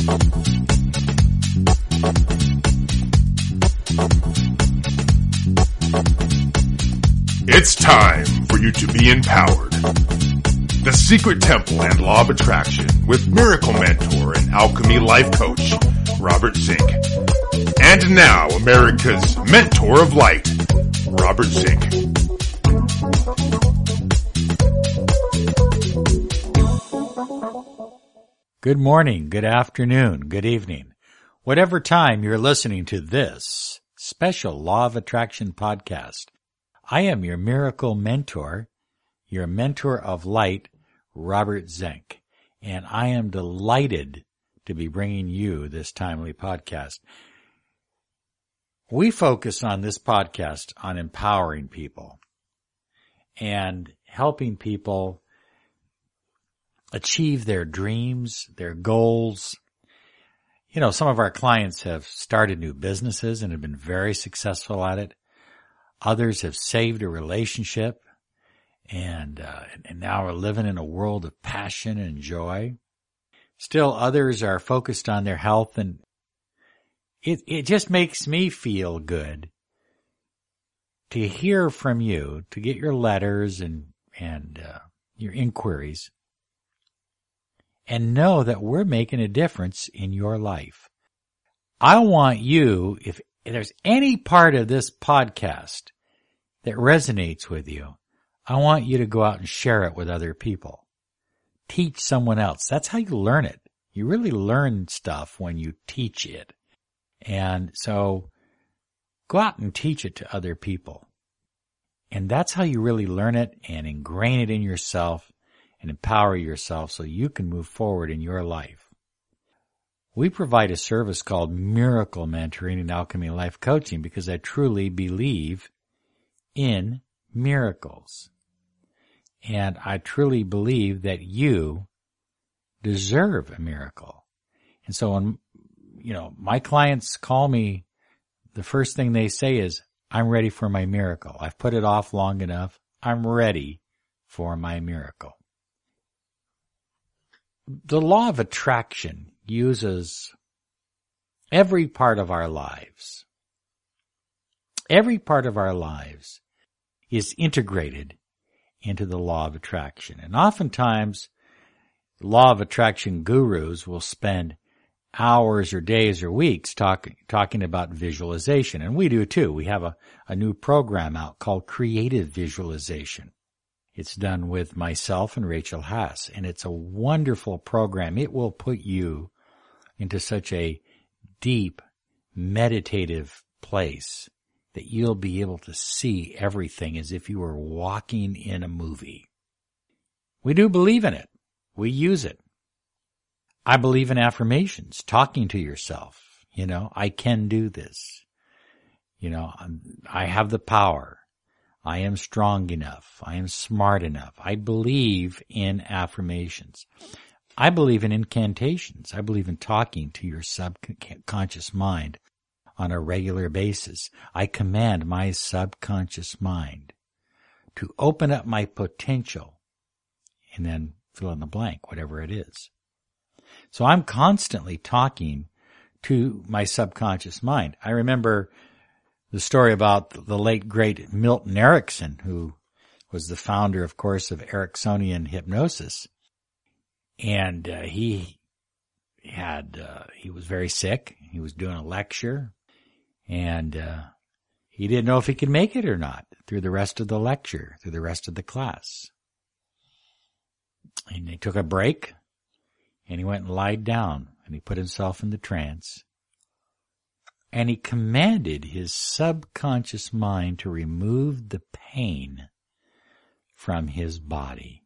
It's time for you to be empowered. The Secret Temple and Law of Attraction with Miracle Mentor and Alchemy Life Coach, Robert Zink. And now, America's Mentor of Light, Robert Zink. Good morning, good afternoon, good evening. Whatever time you're listening to this special Law of Attraction podcast, I am your miracle mentor, your mentor of light, Robert Zink, and I am delighted to be bringing you this timely podcast. We focus on this podcast on empowering people and helping people achieve their dreams, their goals. You know, some of our clients have started new businesses and have been very successful at it. Others have saved a relationship and now are living in a world of passion and joy. Still others are focused on their health, and it just makes me feel good to hear from you, to get your letters and your inquiries, and know that we're making a difference in your life. I want you, if there's any part of this podcast that resonates with you, I want you to go out and share it with other people. Teach someone else. That's how you learn it. You really learn stuff when you teach it. And so go out and teach it to other people. And that's how you really learn it and ingrain it in yourself and empower yourself so you can move forward in your life. We provide a service called Miracle Mentoring and Alchemy Life Coaching because I truly believe in miracles. And I truly believe that you deserve a miracle. And so when, my clients call me, the first thing they say is, I'm ready for my miracle. I've put it off long enough. I'm ready for my miracle. The law of attraction uses every part of our lives. Every part of our lives is integrated into the law of attraction. And oftentimes, law of attraction gurus will spend hours or days or weeks talking about visualization. And we do too. We have a new program out called Creative Visualization. It's done with myself and Rachel Haas, and it's a wonderful program. It will put you into such a deep, meditative place that you'll be able to see everything as if you were walking in a movie. We do believe in it. We use it. I believe in affirmations, talking to yourself. I can do this. I have the power. I am strong enough. I am smart enough. I believe in affirmations. I believe in incantations. I believe in talking to your subconscious mind on a regular basis. I command my subconscious mind to open up my potential and then fill in the blank, whatever it is. So I'm constantly talking to my subconscious mind. I remember the story about the late, great Milton Erickson, who was the founder, of course, of Ericksonian hypnosis. And he was very sick. He was doing a lecture, and he didn't know if he could make it or not through the rest of the lecture, through the rest of the class. And he took a break, and he went and lied down, and he put himself in the trance. And he commanded his subconscious mind to remove the pain from his body.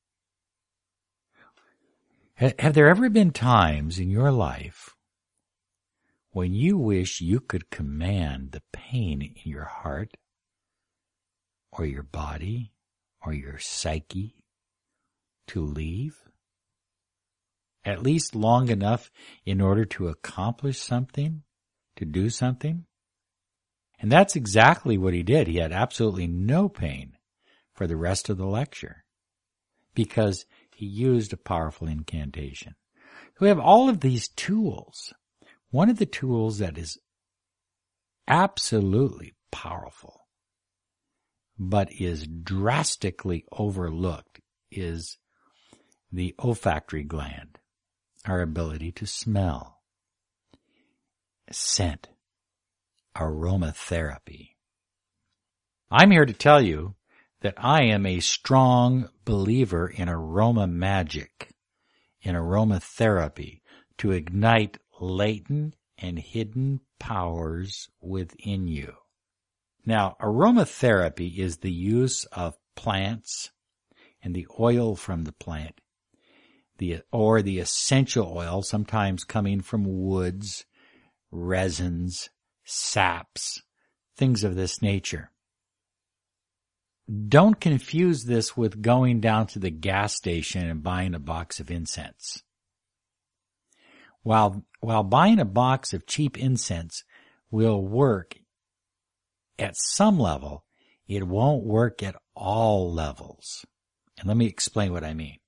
Have there ever been times in your life when you wish you could command the pain in your heart or your body or your psyche to leave? At least long enough in order to accomplish something? To do something? And that's exactly what he did. He had absolutely no pain for the rest of the lecture because he used a powerful incantation. We have all of these tools. One of the tools that is absolutely powerful, but is drastically overlooked, is the olfactory gland, our ability to smell, scent, aromatherapy. I'm here to tell you that I am a strong believer in aroma magic, in aromatherapy, to ignite latent and hidden powers within you. Now, aromatherapy is the use of plants and the oil from the plant, or the essential oil, sometimes coming from woods, resins, saps, things of this nature. Don't confuse this with going down to the gas station and buying a box of incense. While buying a box of cheap incense will work at some level, it won't work at all levels. And let me explain what I mean.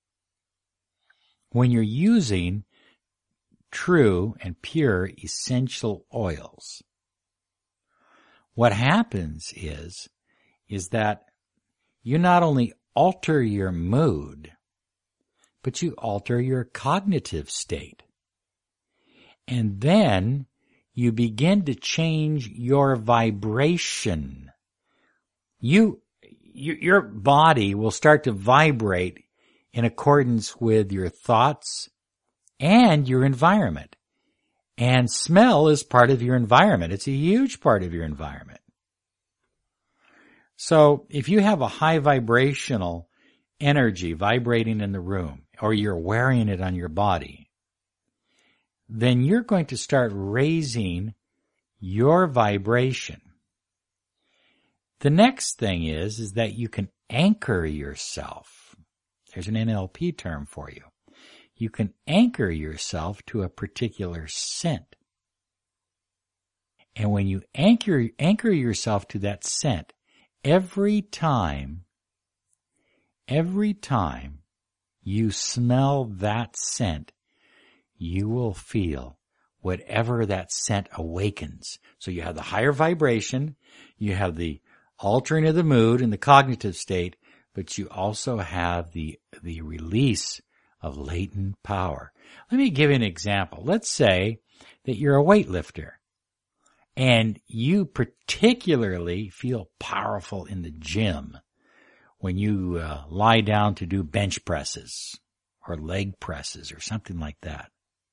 When you're using true and pure essential oils, what happens is that you not only alter your mood, but you alter your cognitive state. And then you begin to change your vibration. Your body will start to vibrate in accordance with your thoughts and your environment. And smell is part of your environment. It's a huge part of your environment. So if you have a high vibrational energy vibrating in the room, or you're wearing it on your body, then you're going to start raising your vibration. The next thing is that you can anchor yourself. There's an NLP term for you. You can anchor yourself to a particular scent. And when you anchor yourself to that scent, every time you smell that scent, you will feel whatever that scent awakens. So you have the higher vibration, you have the altering of the mood and the cognitive state, but you also have the release of latent power. Let me give you an example. Let's say that you're a weightlifter and you particularly feel powerful in the gym when you lie down to do bench presses or leg presses or something like that.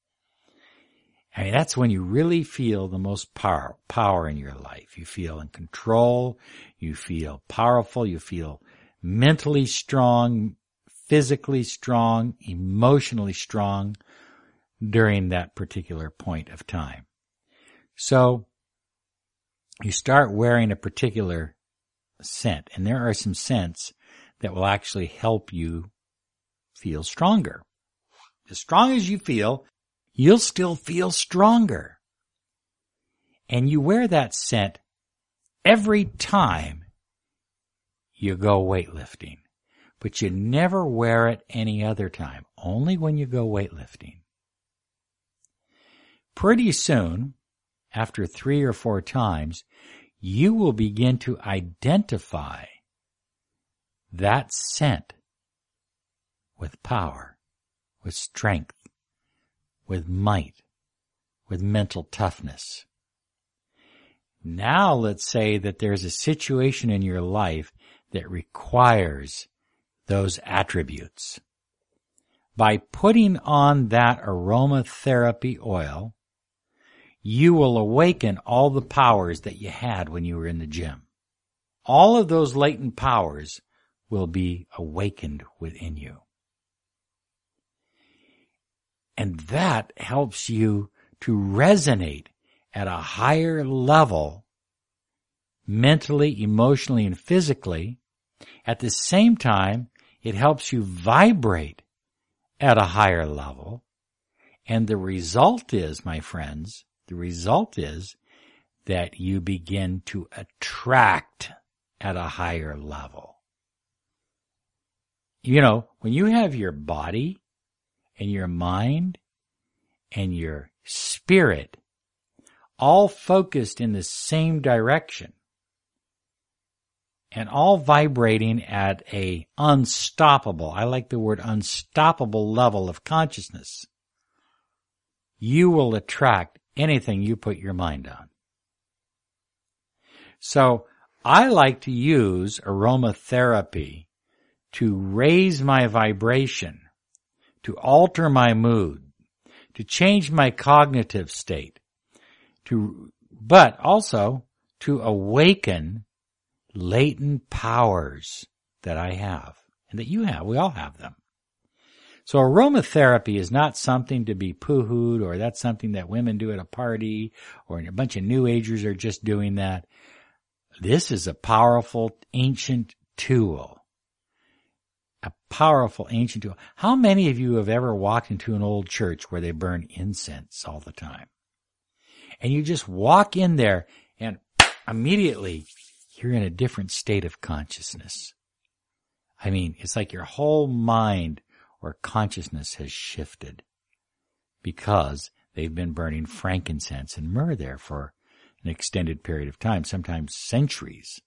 I mean, that's when you really feel the most power in your life. You feel in control, you feel powerful, you feel mentally strong, physically strong, emotionally strong during that particular point of time. So you start wearing a particular scent, and there are some scents that will actually help you feel stronger. As strong as you feel, you'll still feel stronger. And you wear that scent every time you go weightlifting. But you never wear it any other time, only when you go weightlifting. Pretty soon, after 3 or 4 times, you will begin to identify that scent with power, with strength, with might, with mental toughness. Now let's say that there's a situation in your life that requires those attributes. By putting on that aromatherapy oil, you will awaken all the powers that you had when you were in the gym. All of those latent powers will be awakened within you. And that helps you to resonate at a higher level, mentally, emotionally, and physically. At the same time, it helps you vibrate at a higher level. And the result is, my friends, that you begin to attract at a higher level. You know, when you have your body and your mind and your spirit all focused in the same direction and all vibrating at a unstoppable, I like the word unstoppable level of consciousness, you will attract anything you put your mind on. So I like to use aromatherapy to raise my vibration, to alter my mood, to change my cognitive state, but also to awaken latent powers that I have and that you have. We all have them. So aromatherapy is not something to be poo-hooed, or that's something that women do at a party, or a bunch of New Agers are just doing that. This is a powerful ancient tool. A powerful ancient tool. How many of you have ever walked into an old church where they burn incense all the time? And you just walk in there and immediately you're in a different state of consciousness. I mean, it's like your whole mind or consciousness has shifted because they've been burning frankincense and myrrh there for an extended period of time, sometimes centuries.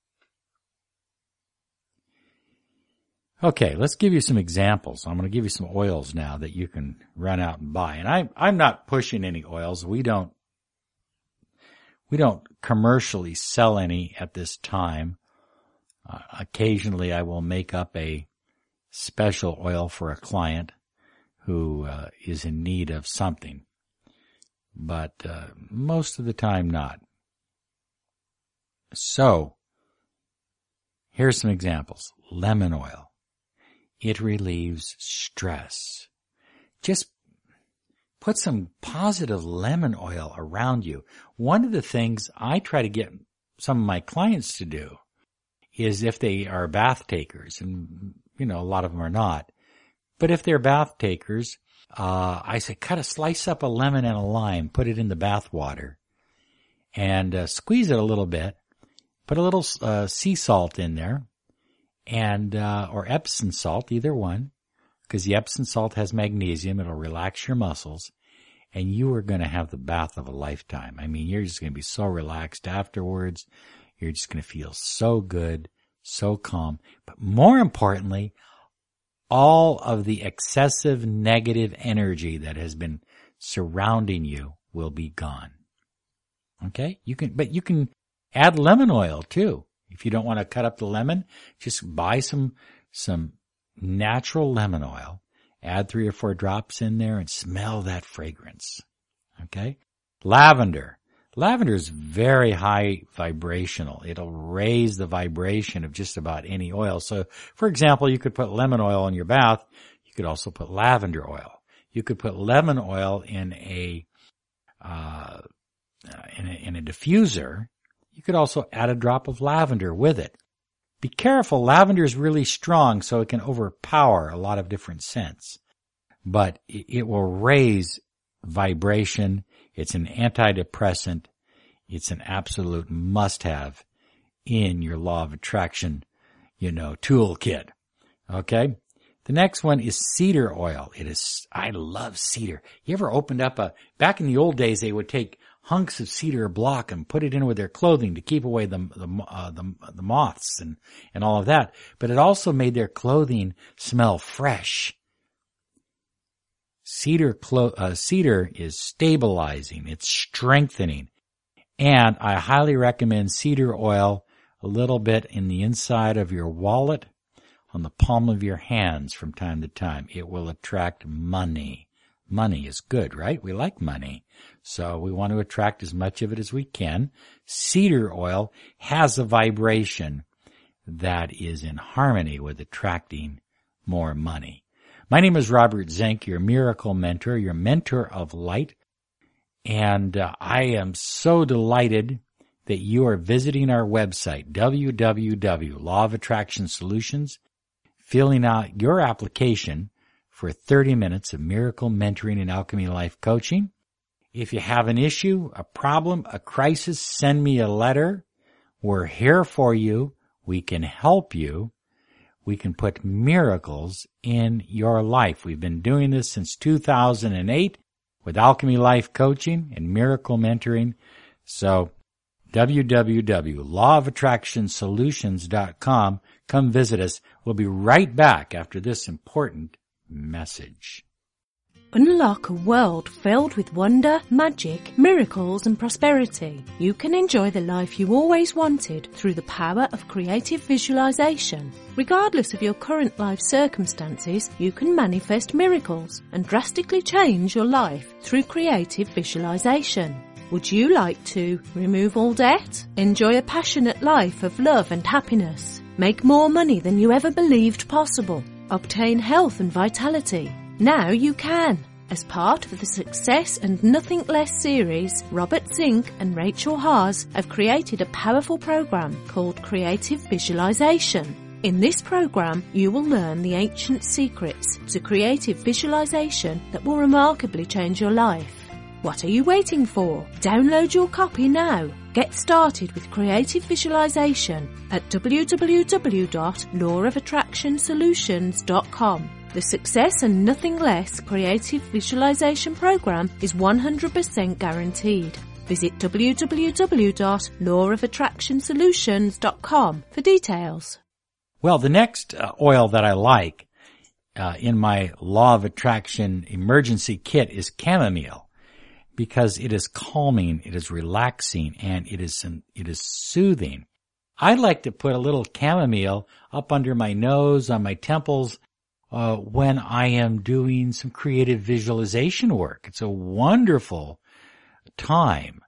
Okay, let's give you some examples. I'm going to give you some oils now that you can run out and buy. And I'm not pushing any oils. We don't commercially sell any at this time. Occasionally I will make up a special oil for a client who is in need of something, but most of the time not. So here's some examples. Lemon oil. It relieves stress. Just put some positive lemon oil around you. One of the things I try to get some of my clients to do is, if they are bath takers, and a lot of them are not, but if they're bath takers, I say slice up a lemon and a lime, put it in the bath water, and squeeze it a little bit, put a little sea salt in there, and or Epsom salt, either one, because the Epsom salt has magnesium. It'll relax your muscles, and you are going to have the bath of a lifetime. I mean, you're just going to be so relaxed afterwards. You're just going to feel so good, so calm. But more importantly, all of the excessive negative energy that has been surrounding you will be gone. Okay? You can add lemon oil too. If you don't want to cut up the lemon, just buy some natural lemon oil, add 3 or 4 drops in there, and smell that fragrance. Okay? Lavender. Lavender is very high vibrational. It'll raise the vibration of just about any oil. So, for example, you could put lemon oil in your bath. You could also put lavender oil. You could put lemon oil in a diffuser. You could also add a drop of lavender with it. Be careful, lavender is really strong, so it can overpower a lot of different scents. But it will raise vibration. It's an antidepressant. It's an absolute must-have in your law of attraction, toolkit. Okay? The next one is cedar oil. I love cedar. You ever opened up back in the old days, they would take hunks of cedar block and put it in with their clothing to keep away the moths and all of that. But it also made their clothing smell fresh. Cedar is stabilizing. It's strengthening. And I highly recommend cedar oil a little bit in the inside of your wallet, on the palm of your hands from time to time. It will attract money. Money is good, right? We like money. So we want to attract as much of it as we can. Cedar oil has a vibration that is in harmony with attracting more money. My name is Robert Zink, your miracle mentor, your mentor of light. And I am so delighted that you are visiting our website, www.Law of Attraction Solutions, filling out your application for 30 minutes of miracle mentoring and alchemy life coaching. If you have an issue, a problem, a crisis, send me a letter. We're here for you. We can help you. We can put miracles in your life. We've been doing this since 2008. with Alchemy Life Coaching and Miracle Mentoring. So www.lawofattractionsolutions.com. Come visit us. We'll be right back after this important message. Unlock a world filled with wonder, magic, miracles and prosperity. You can enjoy the life you always wanted through the power of creative visualization. Regardless of your current life circumstances, you can manifest miracles and drastically change your life through creative visualization. Would you like to remove all debt? Enjoy a passionate life of love and happiness? Make more money than you ever believed possible? Obtain health and vitality? Now you can. As part of the Success and Nothing Less series, Robert Zink and Rachel Haas have created a powerful program called Creative Visualization. In this program, you will learn the ancient secrets to creative visualization that will remarkably change your life. What are you waiting for? Download your copy now. Get started with creative visualization at www.lawofattractionsolutions.com. The Success and Nothing Less creative visualization program is 100% guaranteed. Visit www.lawofattractionsolutions.com for details. Well, the next oil that I like in my Law of Attraction emergency kit is chamomile, because it is calming, it is relaxing, and it is soothing. I like to put a little chamomile up under my nose, on my temples, when I am doing some creative visualization work. It's a wonderful time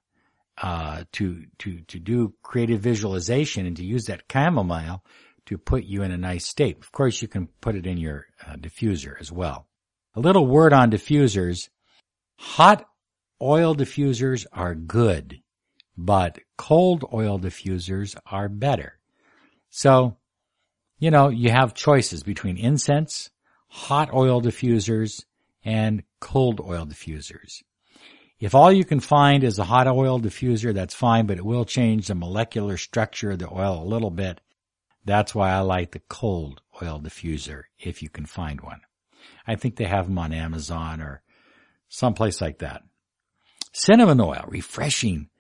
to do creative visualization and to use that chamomile to put you in a nice state. Of course, you can put it in your diffuser as well. A little word on diffusers. Hot oil diffusers are good, but cold oil diffusers are better. So, you know, you have choices between incense, hot oil diffusers, and cold oil diffusers. If all you can find is a hot oil diffuser, that's fine, but it will change the molecular structure of the oil a little bit. That's why I like the cold oil diffuser, if you can find one. I think they have them on Amazon or someplace like that. Cinnamon oil, refreshing,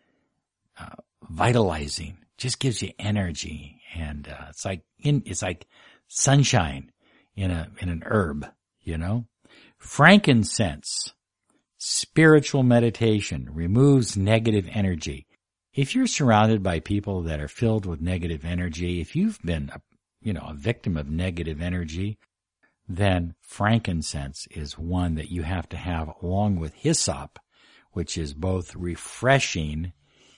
vitalizing, just gives you energy, and it's like sunshine in an herb, you know. Frankincense, spiritual meditation, removes negative energy. If you're surrounded by people that are filled with negative energy, if you've been a victim of negative energy, then frankincense is one that you have to have along with hyssop, which is both refreshing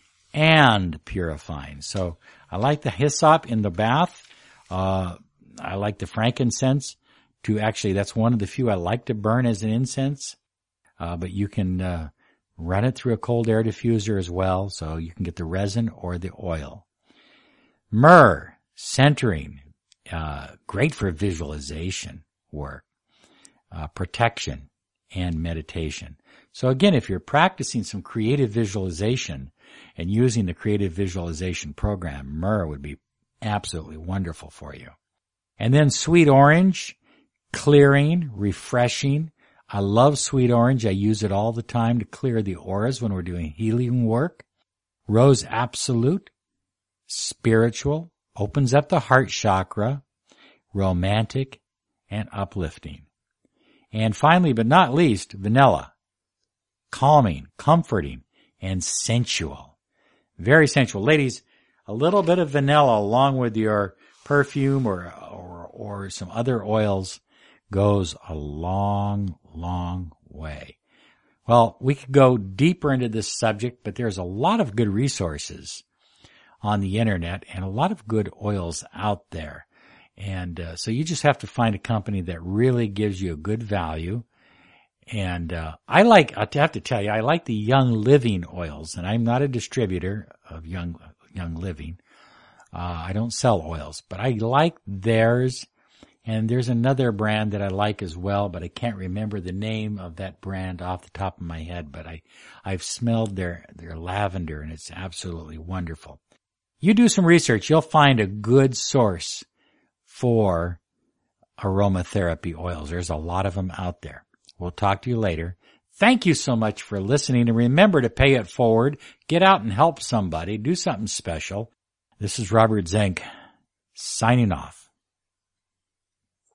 and purifying. So I like the hyssop in the bath. I like the frankincense that's one of the few I like to burn as an incense. But you can run it through a cold air diffuser as well, so you can get the resin or the oil. Myrrh, centering, great for visualization work, protection, and meditation. So again, if you're practicing some creative visualization and using the creative visualization program, myrrh would be absolutely wonderful for you. And then sweet orange, clearing, refreshing. I love sweet orange. I use it all the time to clear the auras when we're doing healing work. Rose absolute, spiritual, opens up the heart chakra, romantic, and uplifting. And finally, but not least, vanilla, calming, comforting, and sensual. Very sensual. Ladies, a little bit of vanilla along with your perfume or some other oils goes a long, long way. Well, we could go deeper into this subject, but there's a lot of good resources on the internet and a lot of good oils out there. And so you just have to find a company that really gives you a good value. And I have to tell you, I like the Young Living oils, and I'm not a distributor of Young Living. I don't sell oils, but I like theirs. And there's another brand that I like as well, but I can't remember the name of that brand off the top of my head, but I've smelled their lavender, and it's absolutely wonderful. You do some research, you'll find a good source for aromatherapy oils. There's a lot of them out there. We'll talk to you later. Thank you so much for listening, and remember to pay it forward. Get out and help somebody. Do something special. This is Robert Zink, signing off.